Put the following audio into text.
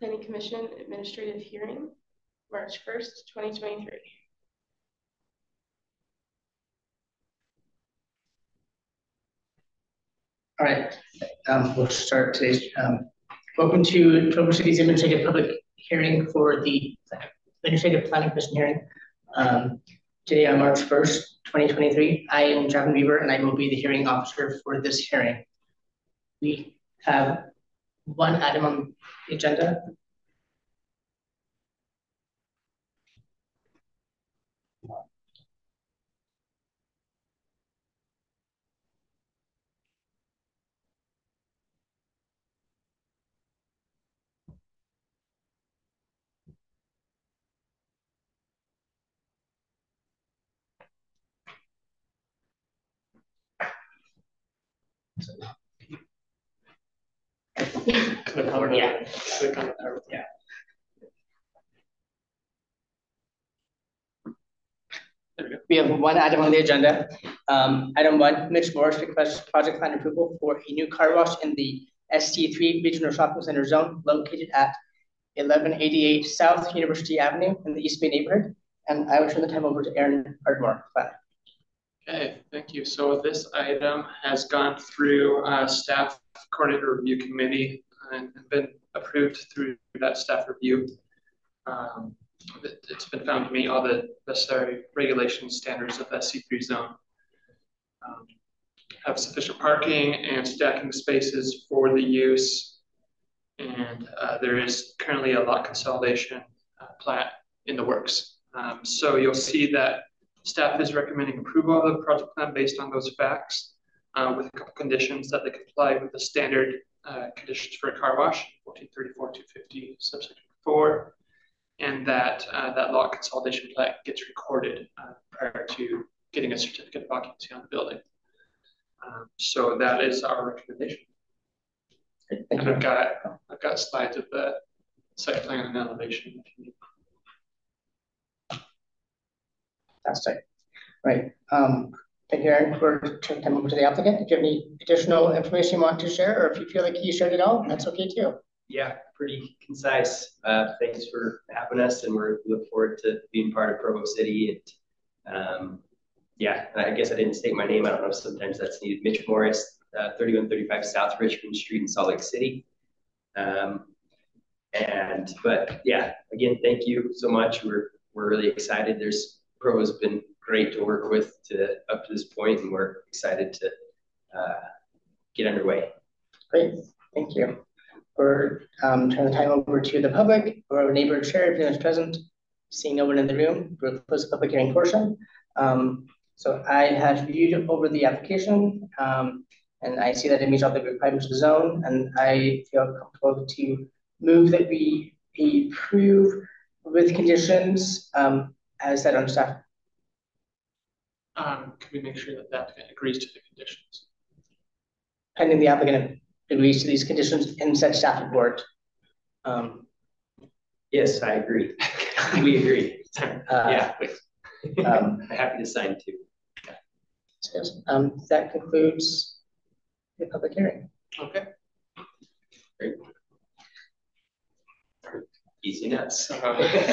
Planning Commission Administrative Hearing, March 1st, 2023. All right, we'll start today's. Welcome to Provo City's Administrative Public Hearing for the Administrative Planning Commission hearing. Today on March 1st, 2023, I am Javin Beaver and I will be the hearing officer for this hearing. We have one item on the agenda. Click on the, Yeah. Click on the arrow. Yeah. There we go. We have one item on the agenda. Item 1, Mitch Morris requests project plan approval for a new car wash in the ST3 Regional Shopping Center zone located at 1188 South University Avenue in the East Bay neighborhood. And I will turn the time over to Aaron Ardmore. Okay, thank you. So this item has gone through staff coordinator review committee and been approved through that staff review. It's been found to meet all the necessary regulation standards of the SC3 zone. Have sufficient parking and stacking spaces for the use. And there is currently a lot consolidation plat in the works. So you'll see that staff is recommending approval of the project plan based on those facts, with a couple conditions that they comply with the standard conditions for a car wash, 1434-250 subsection 4, and that that lot consolidation plat gets recorded prior to getting a certificate of occupancy on the building. So that is our recommendation. And I've got slides of the site plan and elevation if you need. Fantastic. Right. Thank you, Aaron, for turning time over to the applicant. If you have any additional information you want to share, or if you feel like you shared it all, that's okay too. Yeah, pretty concise. Thanks for having us, and we look forward to being part of Provo City. And yeah, I guess I didn't state my name. I don't know if sometimes that's needed. Mitch Morris, 3135 South Richmond Street in Salt Lake City. But yeah, again, thank you so much. We're really excited. Provo's been great to work with up to this point, and we're excited to get underway. Great, thank you. We're turn the time over to the public or our neighbor chair if anyone's present. Seeing no one in the room, we'll close the public hearing portion. So I have reviewed over the application, and I see that it meets all the requirements of the zone, and I feel comfortable to move that we approve with conditions as said on staff. Can we make sure that the applicant agrees to the conditions? Pending the applicant agrees to these conditions in said staff report. Yes, I agree. We agree. Yeah, happy to sign too. That concludes the public hearing. Okay. Great. Easy nuts.